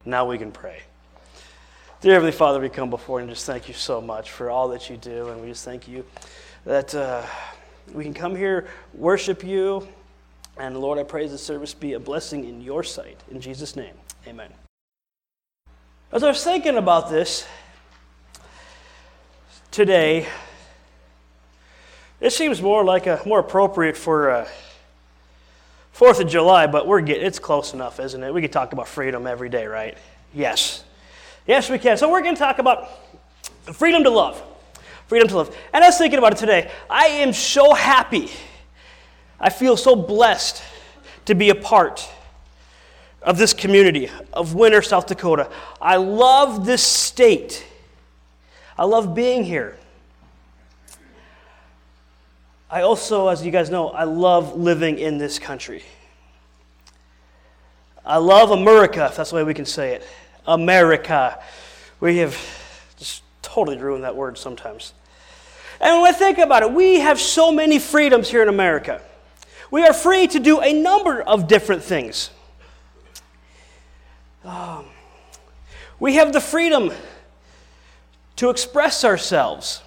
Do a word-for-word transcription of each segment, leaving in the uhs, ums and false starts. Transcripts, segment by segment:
Now we can pray. Dear Heavenly Father, we come before you and just thank you so much for all that you do, and we just thank you that uh, we can come here, worship you, and Lord, I pray this service be a blessing in your sight. In Jesus' name, amen. As I was thinking about this today, it seems more like a more appropriate for uh, Fourth of July, but we're getting it's close enough, isn't it? We can talk about freedom every day, right? Yes, yes, we can. So we're going to talk about freedom to love, freedom to love. And I was thinking about it today. I am so happy. I feel so blessed to be a part of this community of Winter, South Dakota. I love this state. I love being here. I also, as you guys know, I love living in this country. I love America, if that's the way we can say it. America. We have just totally ruined that word sometimes. And when I think about it, we have so many freedoms here in America. We are free to do a number of different things. Um, we have the freedom to express ourselves.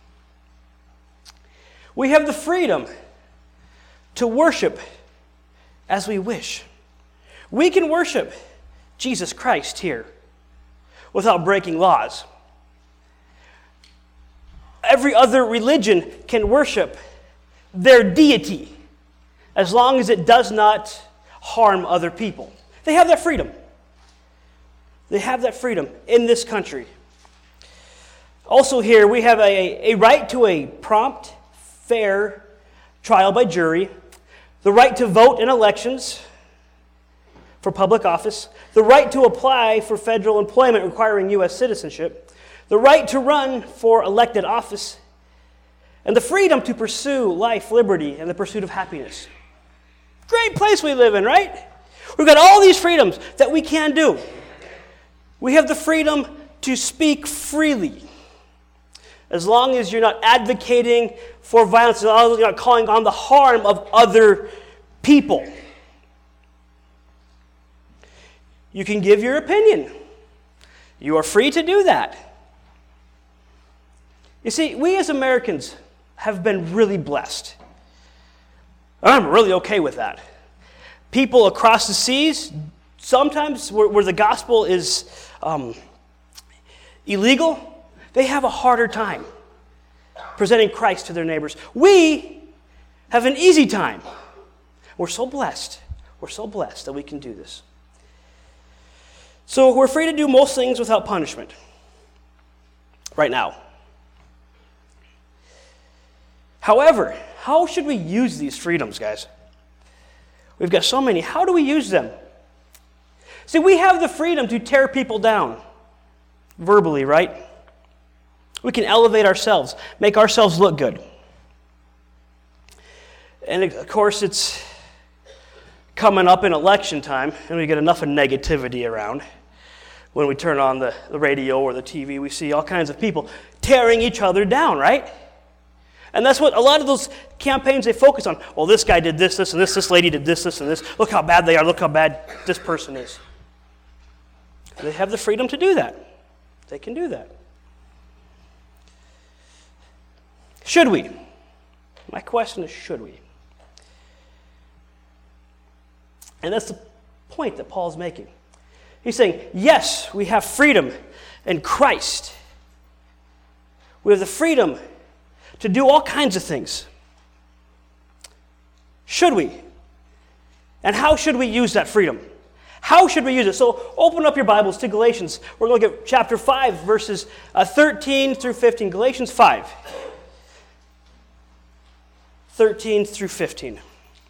We have the freedom to worship as we wish. We can worship Jesus Christ here without breaking laws. Every other religion can worship their deity as long as it does not harm other people. They have that freedom. They have that freedom in this country. Also here, we have a, a right to a prompt, fair trial by jury, the right to vote in elections for public office, the right to apply for federal employment requiring U S citizenship, the right to run for elected office, and the freedom to pursue life, liberty, and the pursuit of happiness. Great place we live in, right? We've got all these freedoms that we can do. We have the freedom to speak freely. As long as you're not advocating for violence, as long as you're not calling on the harm of other people. You can give your opinion. You are free to do that. You see, we as Americans have been really blessed. I'm really okay with that. People across the seas, sometimes where, where the gospel is um, illegal, they have a harder time presenting Christ to their neighbors. We have an easy time. We're so blessed. We're so blessed that we can do this. So we're free to do most things without punishment right now. However, how should we use these freedoms, guys? We've got so many. How do we use them? See, we have the freedom to tear people down verbally, right? We can elevate ourselves, make ourselves look good. And of course, it's coming up in election time, and we get enough of negativity around. When we turn on the, the radio or the T V, we see all kinds of people tearing each other down, right? And that's what a lot of those campaigns, they focus on. Well, this guy did this, this, and this. This lady did this, this, and this. Look how bad they are. Look how bad this person is. They have the freedom to do that. They can do that. Should we? My question is, should we? And that's the point that Paul's making. He's saying, yes, we have freedom in Christ. We have the freedom to do all kinds of things. Should we? And how should we use that freedom? How should we use it? So open up your Bibles to Galatians. We're going to look at chapter five, verses uh, thirteen through fifteen. Galatians five. thirteen through fifteen.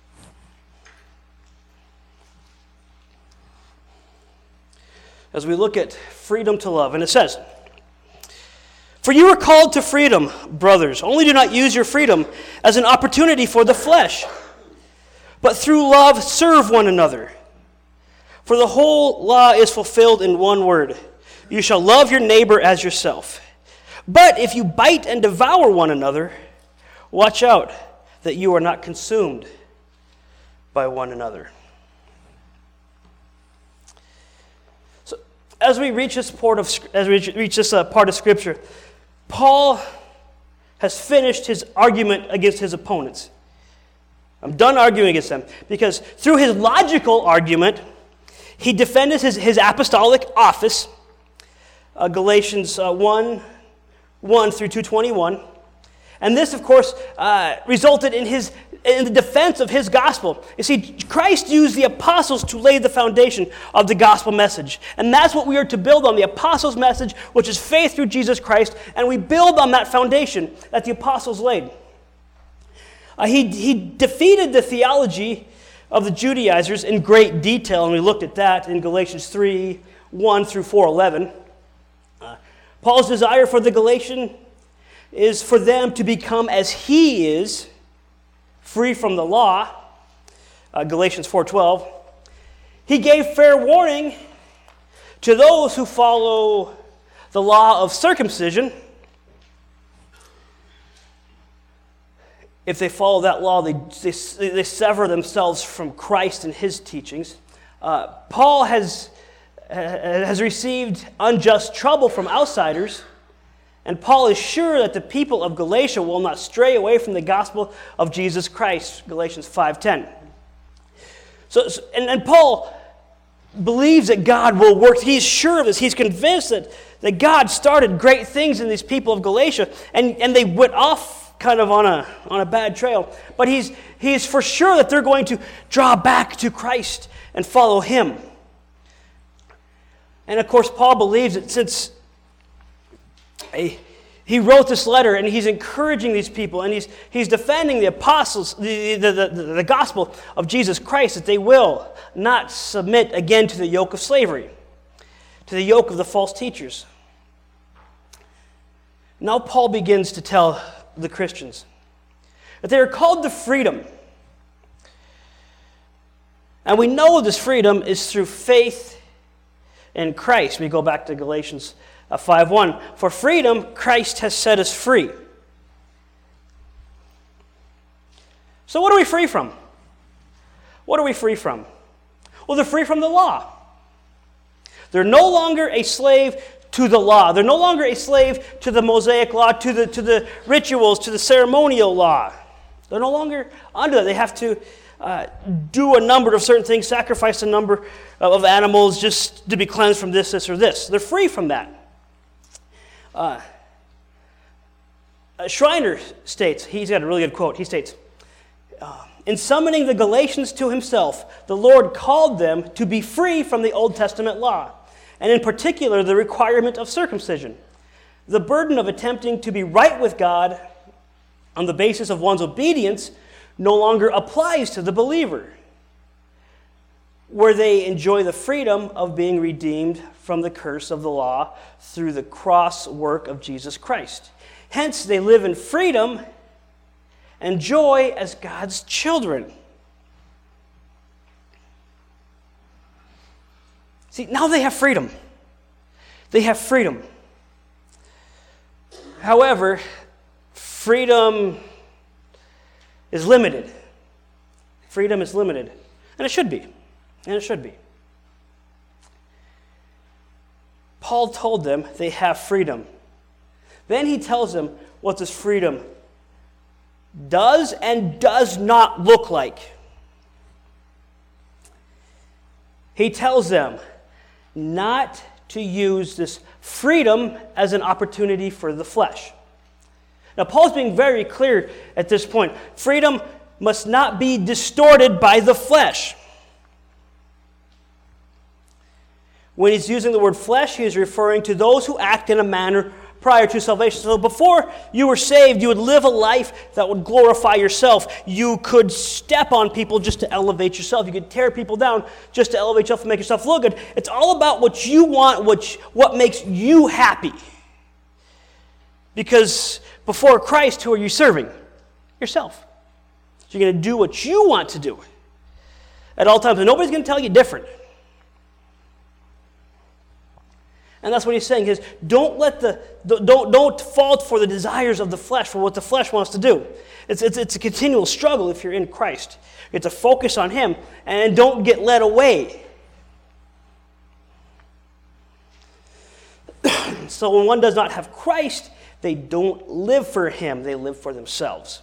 As we look at freedom to love, and it says, "For you are called to freedom, brothers. Only do not use your freedom as an opportunity for the flesh, but through love serve one another. For the whole law is fulfilled in one word: you shall love your neighbor as yourself. But if you bite and devour one another, watch out that you are not consumed by one another." So as we reach this part of as we reach this uh, part of Scripture, Paul has finished his argument against his opponents. I'm done arguing against them, because through his logical argument, he defended his, his apostolic office, uh, Galatians uh, one, one through two twenty-one. And this, of course, uh, resulted in his in the defense of his gospel. You see, Christ used the apostles to lay the foundation of the gospel message. And that's what we are to build on, the apostles' message, which is faith through Jesus Christ. And we build on that foundation that the apostles laid. Uh, he, he defeated the theology of the Judaizers in great detail, and we looked at that in Galatians three, one through four eleven. Uh, Paul's desire for the Galatian is for them to become as he is, free from the law, uh, Galatians four twelve. He gave fair warning to those who follow the law of circumcision. If they follow that law, they, they, they sever themselves from Christ and his teachings. Uh, Paul has, has received unjust trouble from outsiders, and Paul is sure that the people of Galatia will not stray away from the gospel of Jesus Christ, Galatians five ten. So, so and, and Paul believes that God will work. He's sure of this. He's convinced that, that God started great things in these people of Galatia, and, and they went off kind of on a on a bad trail. But he's he's for sure that they're going to draw back to Christ and follow him. And of course, Paul believes that since a, he wrote this letter and he's encouraging these people and he's he's defending the apostles, the, the, the, the gospel of Jesus Christ, that they will not submit again to the yoke of slavery, to the yoke of the false teachers. Now Paul begins to tell the Christians that they are called to freedom. And we know this freedom is through faith in Christ. We go back to Galatians five one. For freedom, Christ has set us free. So what are we free from? What are we free from? Well, they're free from the law. They're no longer a slave to the law. They're no longer a slave to the Mosaic law, to the, to the rituals, to the ceremonial law. They're no longer under that. They have to uh, do a number of certain things, sacrifice a number of animals just to be cleansed from this, this, or this. They're free from that. Uh, Schreiner states, he's got a really good quote, he states, uh, in summoning the Galatians to himself, the Lord called them to be free from the Old Testament law, and in particular, the requirement of circumcision. The burden of attempting to be right with God on the basis of one's obedience no longer applies to the believer, where they enjoy the freedom of being redeemed from the curse of the law through the cross work of Jesus Christ. Hence, they live in freedom and joy as God's children. See, now they have freedom. They have freedom. However, freedom is limited. Freedom is limited. And it should be. And it should be. Paul told them they have freedom. Then he tells them what this freedom does and does not look like. He tells them not to use this freedom as an opportunity for the flesh. Now, Paul's being very clear at this point. Freedom must not be distorted by the flesh. When he's using the word flesh, he is referring to those who act in a manner prior to salvation. So before you were saved, you would live a life that would glorify yourself. You could step on people just to elevate yourself. You could tear people down just to elevate yourself and make yourself look good. It's all about what you want, what, what makes you happy. Because before Christ, who are you serving? Yourself. So you're going to do what you want to do at all times. And nobody's going to tell you different. And that's what he's saying is don't let the don't don't fall for the desires of the flesh, for what the flesh wants to do. It's it's it's a continual struggle if you're in Christ. It's a focus on him and don't get led away. So when one does not have Christ, they don't live for him, they live for themselves.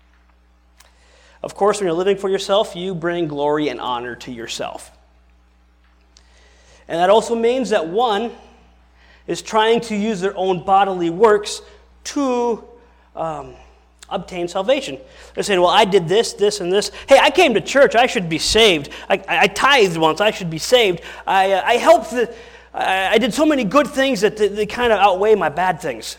Of course, when you're living for yourself, you bring glory and honor to yourself. And that also means that one is trying to use their own bodily works to um, obtain salvation. They're saying, well, I did this, this, and this. Hey, I came to church. I should be saved. I, I tithed once. I should be saved. I, uh, I helped. The, I, I did so many good things that they, they kind of outweigh my bad things.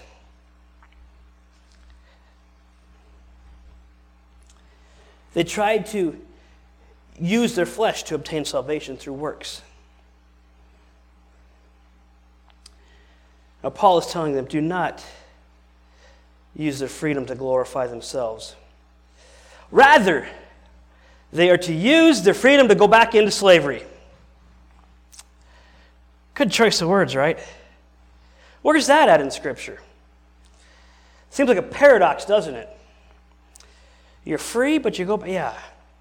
They tried to use their flesh to obtain salvation through works. Now, Paul is telling them, do not use their freedom to glorify themselves. Rather, they are to use their freedom to go back into slavery. Good choice of words, right? Where's that at in Scripture? Seems like a paradox, doesn't it? You're free, but you go, yeah.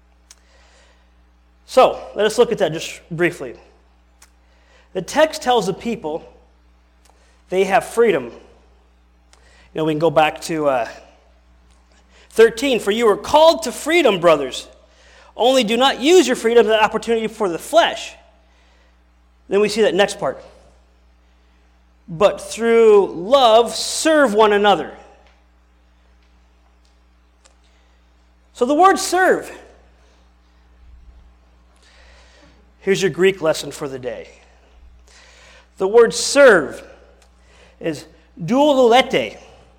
So, let us look at that just briefly. The text tells the people they have freedom. You know, we can go back to uh, thirteen. For you are called to freedom, brothers. Only do not use your freedom as an opportunity for the flesh. Then we see that next part. But through love, serve one another. So the word serve. Here's your Greek lesson for the day. The word serve is douloulete.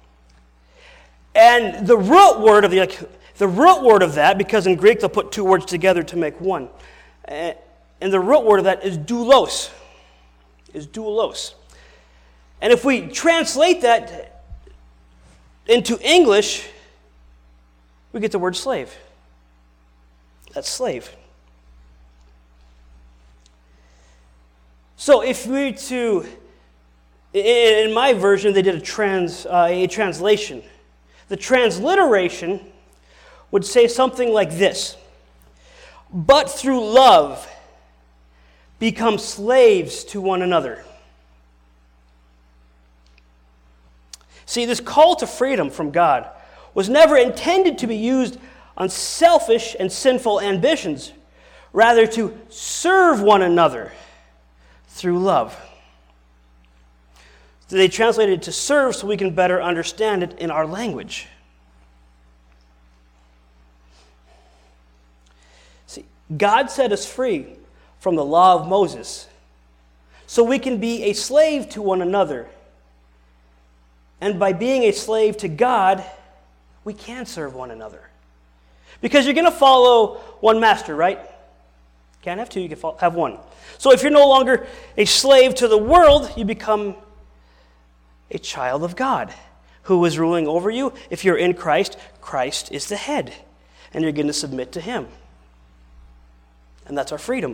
And the root word of the like, the root word of that, because in Greek they'll put two words together to make one. And the root word of that is doulos. Is doulos. And if we translate that into English, we get the word slave. That's slave. So if we were to, in my version, they did a trans uh, a translation. The transliteration would say something like this: but through love, become slaves to one another. See, this call to freedom from God was never intended to be used on selfish and sinful ambitions, rather to serve one another through love. They translated it to serve so we can better understand it in our language. See, God set us free from the law of Moses so we can be a slave to one another. And by being a slave to God, we can serve one another. Because you're going to follow one master, right? Can't have two, you can have one. So if you're no longer a slave to the world, you become a child of God who is ruling over you. If you're in Christ, Christ is the head, and you're going to submit to him. And that's our freedom.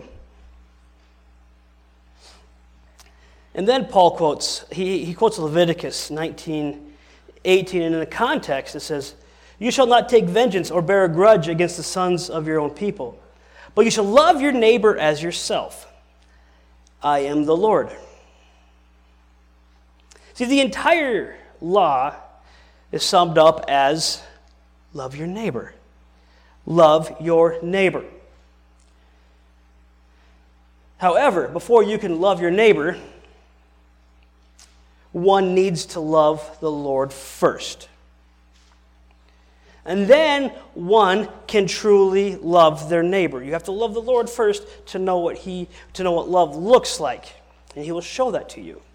And then Paul quotes, he, he quotes Leviticus nineteen eighteen, and in the context it says, you shall not take vengeance or bear a grudge against the sons of your own people, but you shall love your neighbor as yourself. I am the Lord. See, the entire law is summed up as love your neighbor. Love your neighbor. However, before you can love your neighbor, one needs to love the Lord first. And then one can truly love their neighbor. You have to love the Lord first to know what he to know what love looks like, and he will show that to you.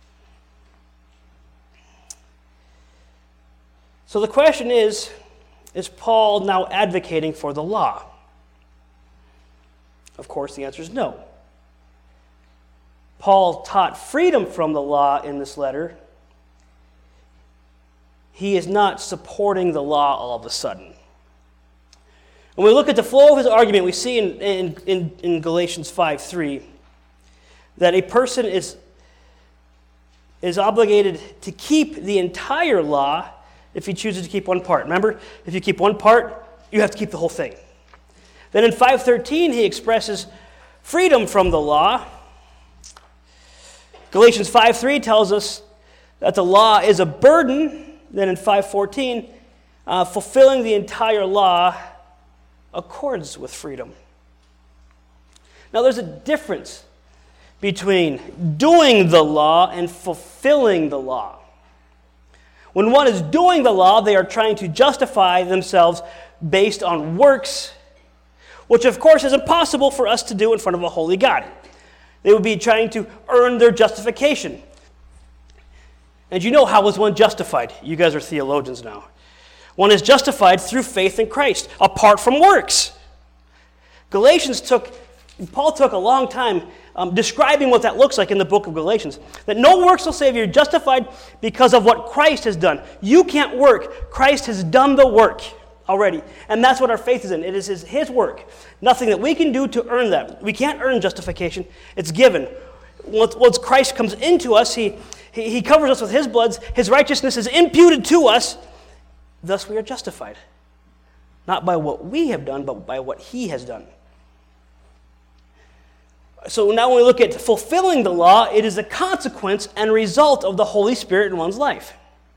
So the question is, is Paul now advocating for the law? Of course, the answer is no. Paul taught freedom from the law in this letter. He is not supporting the law all of a sudden. When we look at the flow of his argument, we see in, in, in, in Galatians five three that a person is, is obligated to keep the entire law if he chooses to keep one part. Remember, if you keep one part, you have to keep the whole thing. Then in five thirteen, he expresses freedom from the law. Galatians five three tells us that the law is a burden, then in five fourteen, uh, fulfilling the entire law accords with freedom. Now there's a difference between doing the law and fulfilling the law. When one is doing the law, they are trying to justify themselves based on works, which of course is impossible for us to do in front of a holy God. They would be trying to earn their justification. And you know, how is one justified? You guys are theologians now. One is justified through faith in Christ, apart from works. Galatians took, Paul took a long time um, describing what that looks like in the book of Galatians. That no works will save you. You're justified because of what Christ has done. You can't work. Christ has done the work already. And that's what our faith is in. It is his, his work. Nothing that we can do to earn that. We can't earn justification. It's given. Once, once Christ comes into us, he, he, he covers us with his blood. His righteousness is imputed to us. Thus we are justified. Not by what we have done, but by what he has done. So now when we look at fulfilling the law, it is a consequence and result of the Holy Spirit in one's life.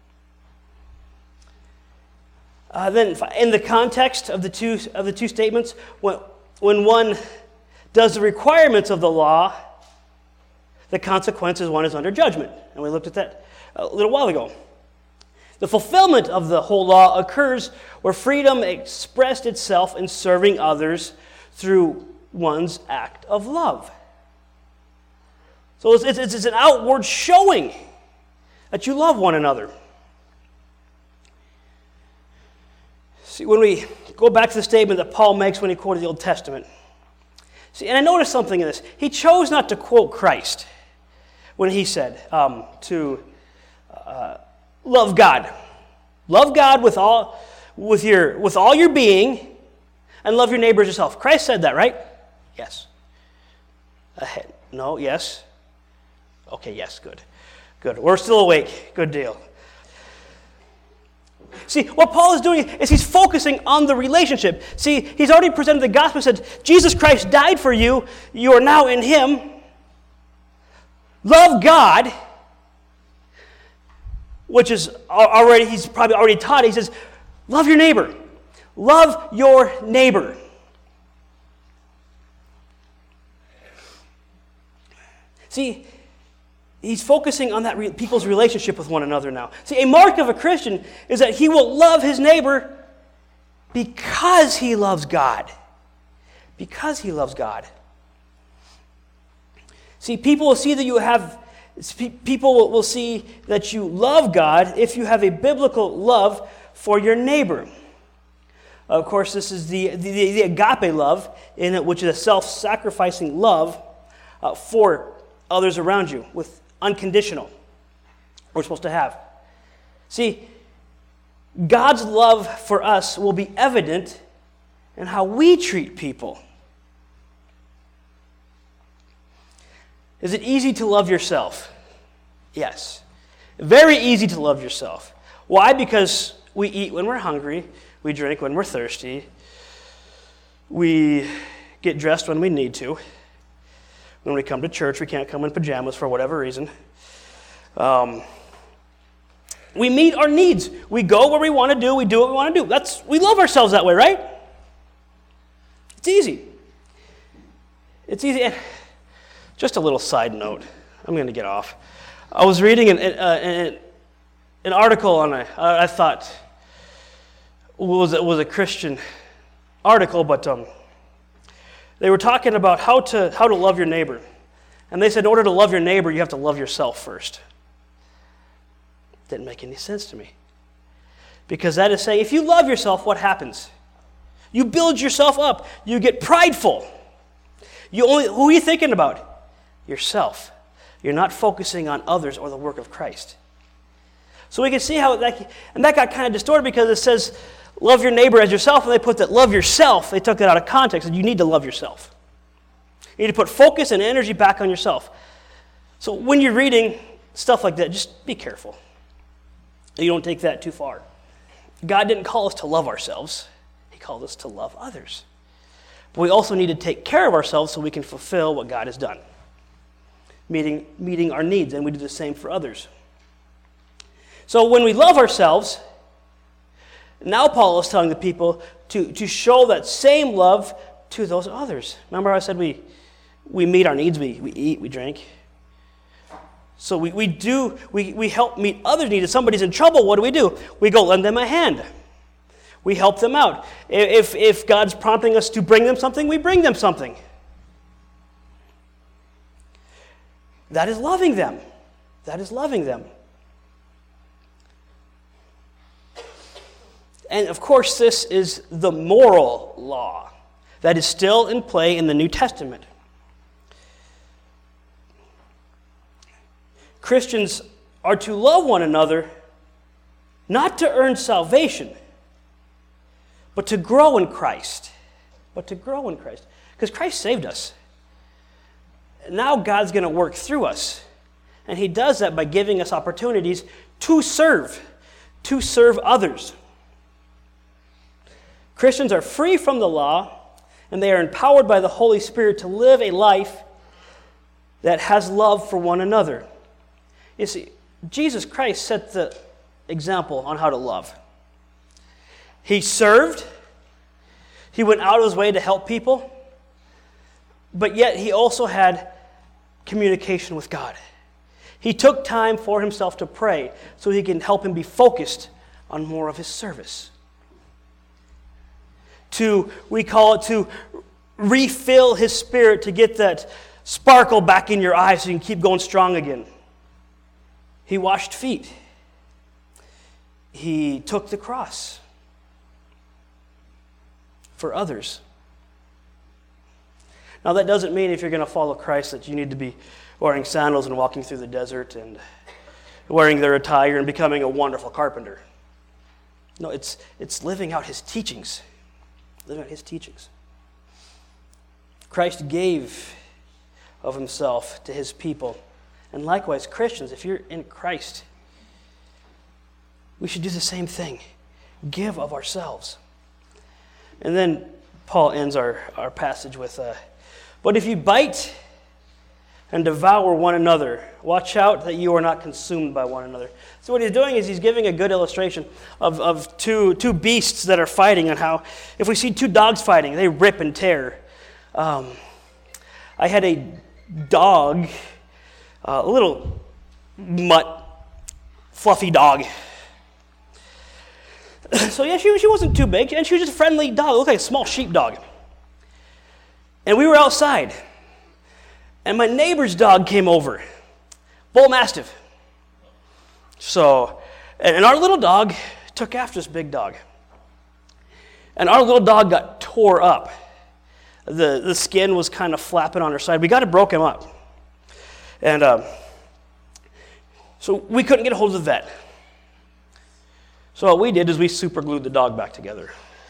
Uh, then in the context of the two, of the two statements, when, when one does the requirements of the law, the consequence is one is under judgment. And we looked at that a little while ago. The fulfillment of the whole law occurs where freedom expressed itself in serving others through one's act of love. So it's, it's, it's an outward showing that you love one another. See, when we go back to the statement that Paul makes when he quoted the Old Testament, see, and I noticed something in this. He chose not to quote Christ when he said um, to uh, love God. Love God with all, with your, with all your being, and love your neighbor as yourself. Christ said that, right? Yes. Ahead. No, yes. Okay, yes, good. Good. We're still awake. Good deal. See, what Paul is doing is he's focusing on the relationship. See, he's already presented the gospel and said, Jesus Christ died for you. You are now in him. Love God, which is already, he's probably already taught. He says, love your neighbor. Love your neighbor. See, he's focusing on that re- people's relationship with one another now. See, a mark of a Christian is that he will love his neighbor because he loves God. Because he loves God. See, people will see that you have, people will see that you love God if you have a biblical love for your neighbor. Of course, this is the, the, the agape love, in it, which is a self-sacrificing love uh, for others around you, with unconditional. We're supposed to have. See, God's love for us will be evident in how we treat people. Is it easy to love yourself? Yes. Very easy to love yourself. Why? Because we eat when we're hungry. We drink when we're thirsty. We get dressed when we need to. When we come to church, we can't come in pajamas for whatever reason. Um, we meet our needs. We go where we want to do. We do what we want to do. That's we love ourselves that way, right? It's easy. It's easy. And just a little side note. I'm going to get off. I was reading an, uh, an, an article on a, I thought was it was a Christian article, but um, they were talking about how to how to love your neighbor. And they said in order to love your neighbor, you have to love yourself first. Didn't make any sense to me. Because that is saying, if you love yourself, what happens? You build yourself up. You get prideful. You only, who are you thinking about? Yourself. You're not focusing on others or the work of Christ. So we can see how that, and that got kind of distorted because it says, love your neighbor as yourself, and they put that love yourself, they took that out of context, and you need to love yourself. You need to put focus and energy back on yourself. So when you're reading stuff like that, just be careful. You don't take that too far. God didn't call us to love ourselves. He called us to love others. But we also need to take care of ourselves so we can fulfill what God has done. Meeting, meeting our needs, and we do the same for others. So when we love ourselves, now Paul is telling the people to, to show that same love to those others. Remember how I said we, we meet our needs, we, we eat, we drink? So we, we do, we, we help meet others' needs. If somebody's in trouble, what do we do? We go lend them a hand. We help them out. If, if God's prompting us to bring them something, we bring them something. That is loving them. That is loving them. And of course, this is the moral law that is still in play in the New Testament. Christians are to love one another not to earn salvation, but to grow in Christ. But to grow in Christ. Because Christ saved us. Now God's going to work through us. And he does that by giving us opportunities to serve, to serve others. Christians are free from the law, and they are empowered by the Holy Spirit to live a life that has love for one another. You see, Jesus Christ set the example on how to love. He served. He went out of his way to help people. But yet he also had communication with God. He took time for himself to pray so he can help him be focused on more of his service. To, we call it to refill his spirit to get that sparkle back in your eyes so you can keep going strong again. He washed feet. He took the cross for others. Now that doesn't mean if you're going to follow Christ that you need to be wearing sandals and walking through the desert and wearing their attire and becoming a wonderful carpenter. No, it's it's living out his teachings. Living out his teachings. Christ gave of himself to his people. And likewise, Christians, if you're in Christ, we should do the same thing. Give of ourselves. And then Paul ends our, our passage with, uh, but if you bite and devour one another, watch out that you are not consumed by one another. So what he's doing is he's giving a good illustration of, of two, two beasts that are fighting, and how if we see two dogs fighting, they rip and tear. Um, I had a dog, uh, a little mutt, fluffy dog. So yeah, she, she wasn't too big, and she was just a friendly dog. It looked like a small sheepdog. And we were outside, and my neighbor's dog came over, bull mastiff. So, and our little dog took after this big dog. And our little dog got tore up. The, the skin was kind of flapping on her side. We got to broke him up. And um, so we couldn't get a hold of the vet. So what we did is we super glued the dog back together.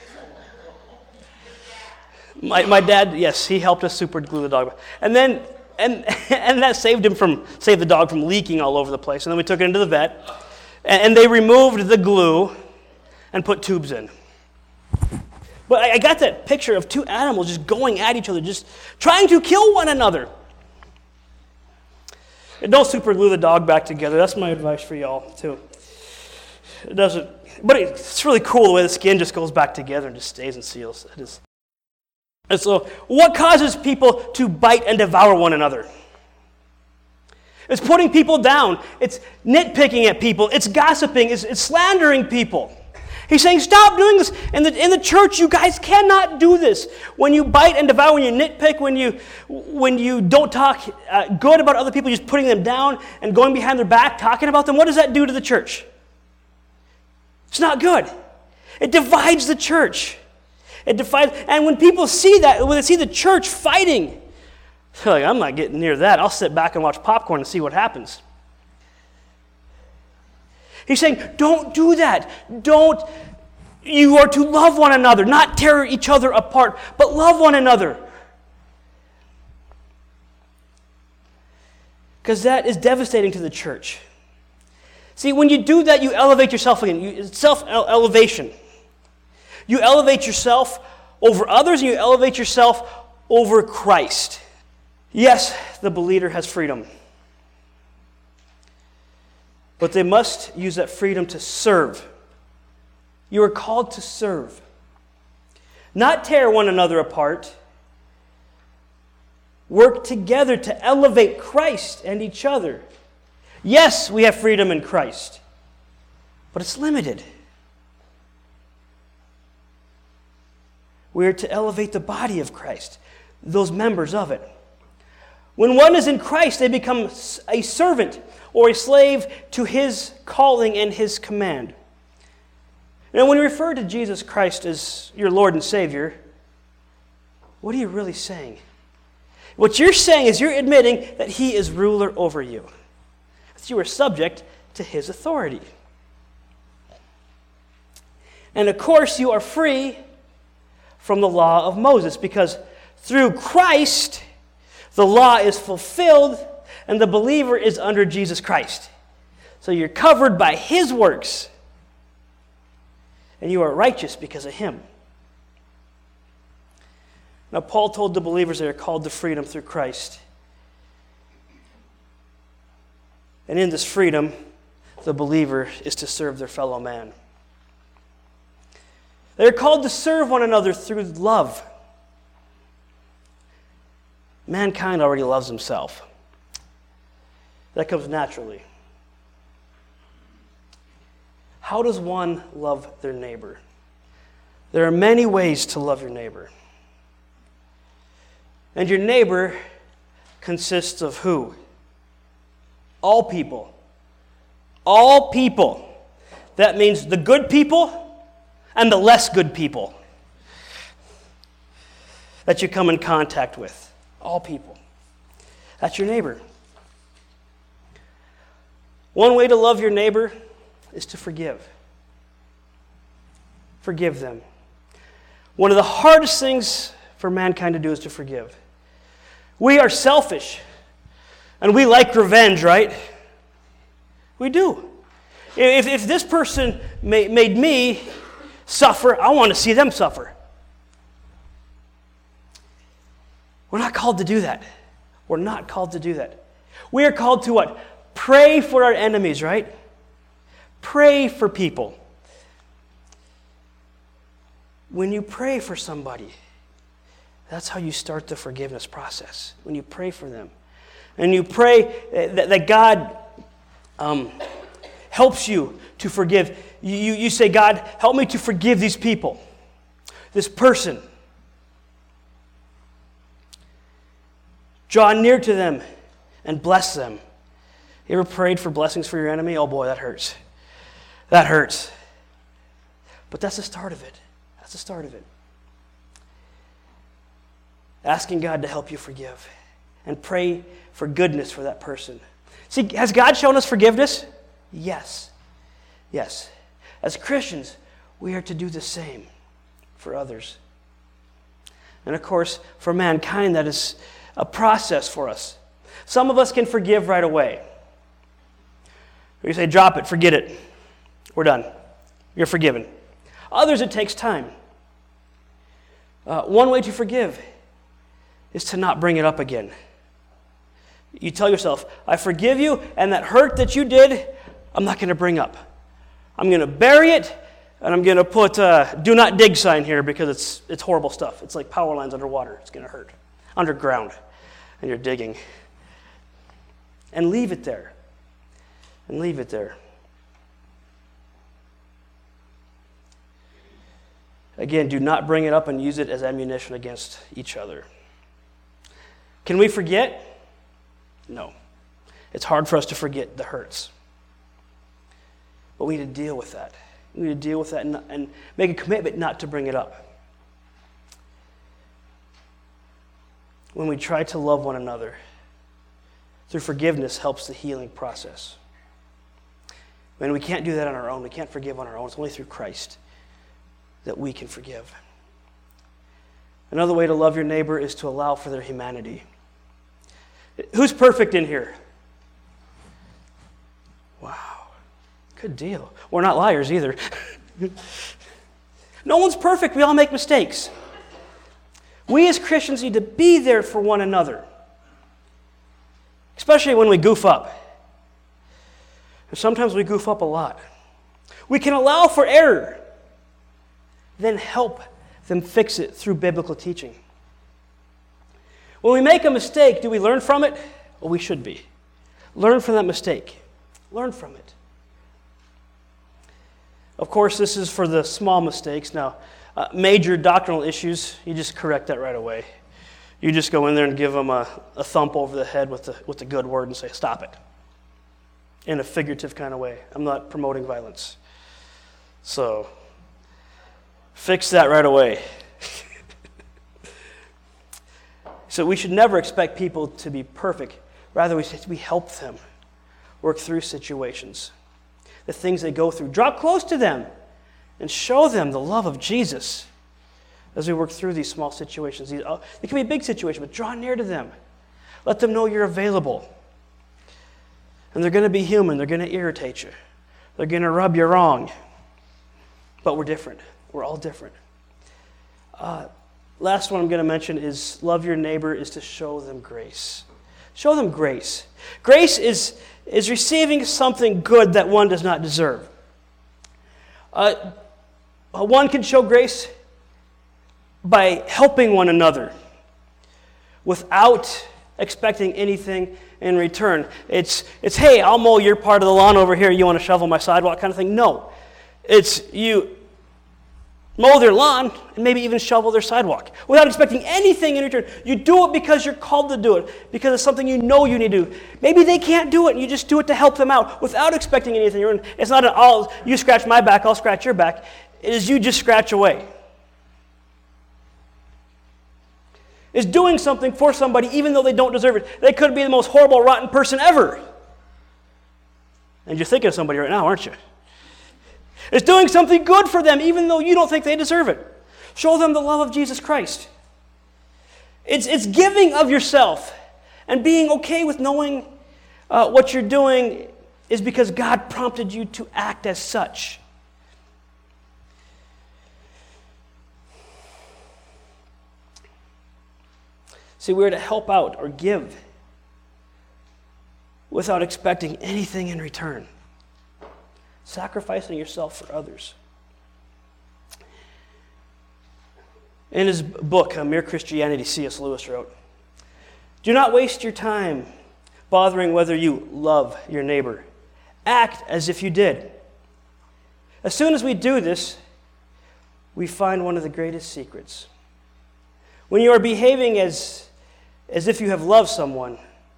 My my dad, yes, he helped us super glue the dog back. And then and and that saved him from saved the dog from leaking all over the place. And then we took it into the vet, and, and they removed the glue and put tubes in. But I, I got that picture of two animals just going at each other, just trying to kill one another. And don't super glue the dog back together. That's my advice for y'all too. It doesn't, but it's really cool the way the skin just goes back together and just stays and seals. It is. And so, what causes people to bite and devour one another? It's putting people down. It's nitpicking at people. It's gossiping. It's, it's slandering people. He's saying, stop doing this. In the, in the church, you guys cannot do this. When you bite and devour, when you nitpick, when you, when you don't talk uh, good about other people, just putting them down and going behind their back, talking about them, what does that do to the church? It's not good. It divides the church. It divides, and when people see that, when they see the church fighting, they're like, I'm not getting near that. I'll sit back and watch popcorn and see what happens. He's saying, don't do that. Don't, you are to love one another, not tear each other apart, but love one another. Because that is devastating to the church. See, when you do that, you elevate yourself again. You, self-elevation. You elevate yourself over others, and you elevate yourself over Christ. Yes, the believer has freedom. But they must use that freedom to serve. You are called to serve. Not tear one another apart. Work together to elevate Christ and each other. Yes, we have freedom in Christ, but it's limited. We are to elevate the body of Christ, those members of it. When one is in Christ, they become a servant or a slave to His calling and His command. Now, when you refer to Jesus Christ as your Lord and Savior, what are you really saying? What you're saying is you're admitting that He is ruler over you, that you are subject to His authority. And of course, you are free from the law of Moses, because through Christ, the law is fulfilled and the believer is under Jesus Christ. So you're covered by His works and you are righteous because of Him. Now, Paul told the believers they are called to freedom through Christ. And in this freedom, the believer is to serve their fellow man. They are called to serve one another through love. Mankind already loves himself. That comes naturally. How does one love their neighbor? There are many ways to love your neighbor. And your neighbor consists of who? All people. All people. That means the good people and the less good people that you come in contact with. All people. That's your neighbor. One way to love your neighbor is to forgive. Forgive them. One of the hardest things for mankind to do is to forgive. We are selfish, and we like revenge, right? We do. If, if this person ma- made me suffer, I want to see them suffer. We're not called to do that. We're not called to do that. We are called to what? Pray for our enemies, right? Pray for people. When you pray for somebody, that's how you start the forgiveness process. When you pray for them. And you pray that, that God um, helps you to forgive. You, you, you say, God, help me to forgive these people, this person. Draw near to them and bless them. You ever prayed for blessings for your enemy? Oh boy, that hurts. That hurts. But that's the start of it. That's the start of it. Asking God to help you forgive and pray for goodness for that person. See, has God shown us forgiveness? Yes. Yes. As Christians, we are to do the same for others. And of course, for mankind, that is a process for us. Some of us can forgive right away. You say, drop it, forget it. We're done. You're forgiven. Others, it takes time. Uh, one way to forgive is to not bring it up again. You tell yourself, I forgive you, and that hurt that you did, I'm not going to bring up. I'm going to bury it, and I'm going to put a do not dig sign here because it's it's horrible stuff. It's like power lines underwater. It's going to hurt. Underground, and you're digging. And leave it there. And leave it there. Again, do not bring it up and use it as ammunition against each other. Can we forget? No. It's hard for us to forget the hurts. But we need to deal with that. We need to deal with that and, and make a commitment not to bring it up. When we try to love one another, through forgiveness helps the healing process. When we can't do that on our own, we can't forgive on our own. It's only through Christ that we can forgive. Another way to love your neighbor is to allow for their humanity. Who's perfect in here? Wow. Good deal. We're not liars either. No one's perfect. We all make mistakes. We as Christians need to be there for one another, especially when we goof up. And sometimes we goof up a lot. We can allow for error, then help them fix it through biblical teaching. When we make a mistake, do we learn from it? Well, we should be. Learn from that mistake. Learn from it. Of course, this is for the small mistakes. Now, uh, major doctrinal issues, you just correct that right away. You just go in there and give them a, a thump over the head with the, with the good word and say, stop it. In a figurative kind of way. I'm not promoting violence. So, fix that right away. So we should never expect people to be perfect. Rather, we, we help them work through situations, the things they go through. Draw close to them and show them the love of Jesus as we work through these small situations. These, uh, it can be a big situation, but draw near to them. Let them know you're available. And they're going to be human. They're going to irritate you. They're going to rub you wrong. But we're different. We're all different. Uh, last one I'm going to mention is love your neighbor is to show them grace. Show them grace. Grace is, is receiving something good that one does not deserve. Uh, one can show grace by helping one another without expecting anything in return. It's, it's hey, I'll mow your part of the lawn over here. You want to shovel my sidewalk kind of thing? No. It's you mow their lawn and maybe even shovel their sidewalk without expecting anything in return. You do it because you're called to do it, because it's something you know you need to do. Maybe they can't do it and you just do it to help them out without expecting anything in return. It's not an all, you scratch my back, I'll scratch your back. It is you just scratch away. Is doing something for somebody even though they don't deserve it. They could be the most horrible, rotten person ever. And you're thinking of somebody right now, aren't you? It's doing something good for them even though you don't think they deserve it. Show them the love of Jesus Christ. It's, it's giving of yourself and being okay with knowing uh, what you're doing is because God prompted you to act as such. See, we're to help out or give without expecting anything in return. Sacrificing yourself for others. In his book, Mere Christianity, C S Lewis wrote, "Do not waste your time bothering whether you love your neighbor. Act as if you did. As soon as we do this, we find one of the greatest secrets. When you are behaving as As if you have loved someone,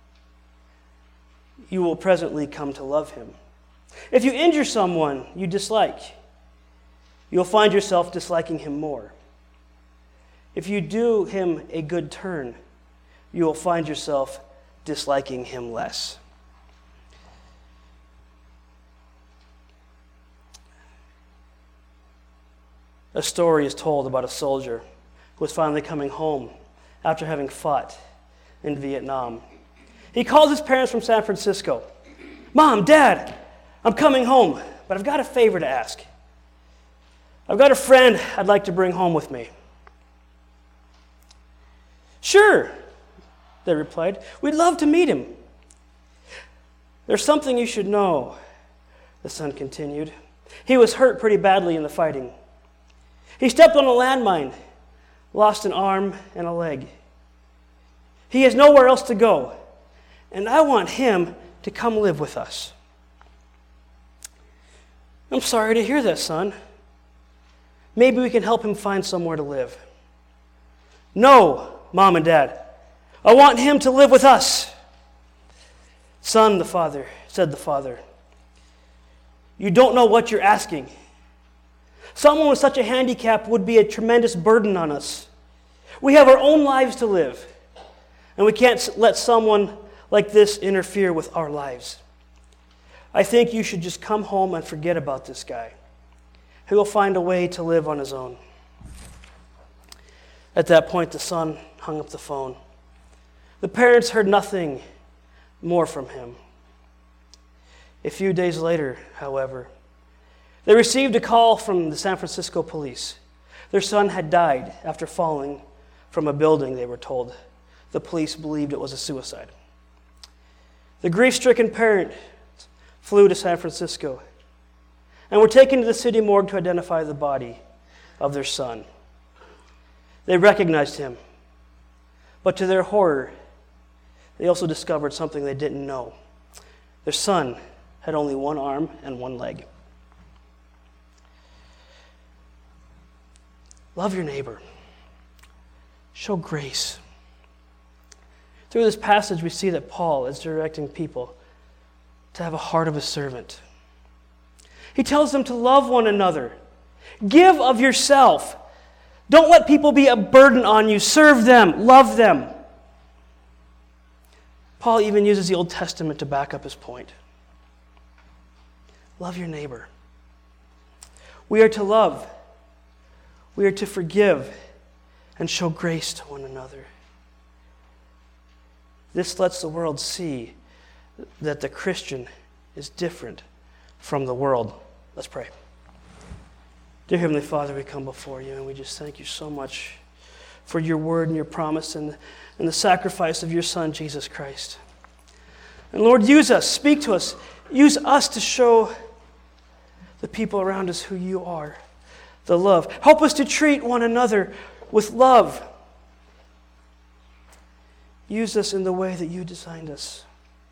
you will presently come to love him. If you injure someone you dislike, you'll find yourself disliking him more. If you do him a good turn, you will find yourself disliking him less." A story is told about a soldier who was finally coming home after having fought in Vietnam. He called his parents from San Francisco. "Mom, Dad, I'm coming home, but I've got a favor to ask. I've got a friend I'd like to bring home with me." "Sure," they replied. "We'd love to meet him." "There's something you should know," the son continued. "He was hurt pretty badly in the fighting. He stepped on a landmine, lost an arm and a leg. He has nowhere else to go, and I want him to come live with us." "I'm sorry to hear that, son. Maybe we can help him find somewhere to live." "No, Mom and Dad. I want him to live with us." "Son," the father said the father, "you don't know what you're asking. Someone with such a handicap would be a tremendous burden on us. We have our own lives to live, and we can't let someone like this interfere with our lives. I think you should just come home and forget about this guy. He will find a way to live on his own." At that point, the son hung up the phone. The parents heard nothing more from him. A few days later, however, they received a call from the San Francisco police. Their son had died after falling from a building, they were told. The police believed it was a suicide. The grief-stricken parent flew to San Francisco and were taken to the city morgue to identify the body of their son. They recognized him, but to their horror, they also discovered something they didn't know. Their son had only one arm and one leg. Love your neighbor. Show grace. Through this passage, we see that Paul is directing people to have a heart of a servant. He tells them to love one another. Give of yourself. Don't let people be a burden on you. Serve them. Love them. Paul even uses the Old Testament to back up his point. Love your neighbor. We are to love. We are to forgive and show grace to one another. This lets the world see that the Christian is different from the world. Let's pray. Dear Heavenly Father, we come before you and we just thank you so much for your word and your promise and, and the sacrifice of your Son, Jesus Christ. And Lord, use us, speak to us, use us to show the people around us who you are, the love. Help us to treat one another with love. Use us in the way that you designed us.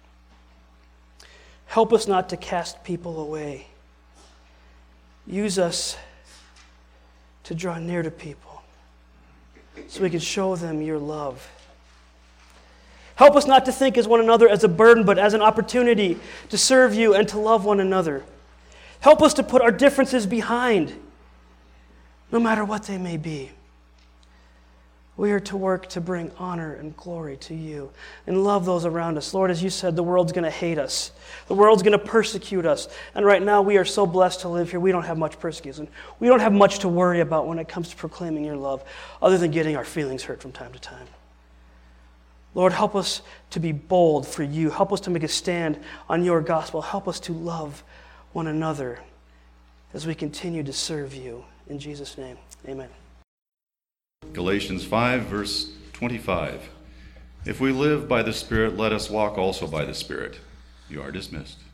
Help us not to cast people away. Use us to draw near to people so we can show them your love. Help us not to think as one another as a burden, but as an opportunity to serve you and to love one another. Help us to put our differences behind, no matter what they may be. We are to work to bring honor and glory to you and love those around us. Lord, as you said, the world's going to hate us. The world's going to persecute us. And right now we are so blessed to live here. We don't have much persecution. We don't have much to worry about when it comes to proclaiming your love, other than getting our feelings hurt from time to time. Lord, help us to be bold for you. Help us to make a stand on your gospel. Help us to love one another as we continue to serve you. In Jesus' name, amen. Galatians five, verse twenty-five. If we live by the Spirit, let us walk also by the Spirit. You are dismissed.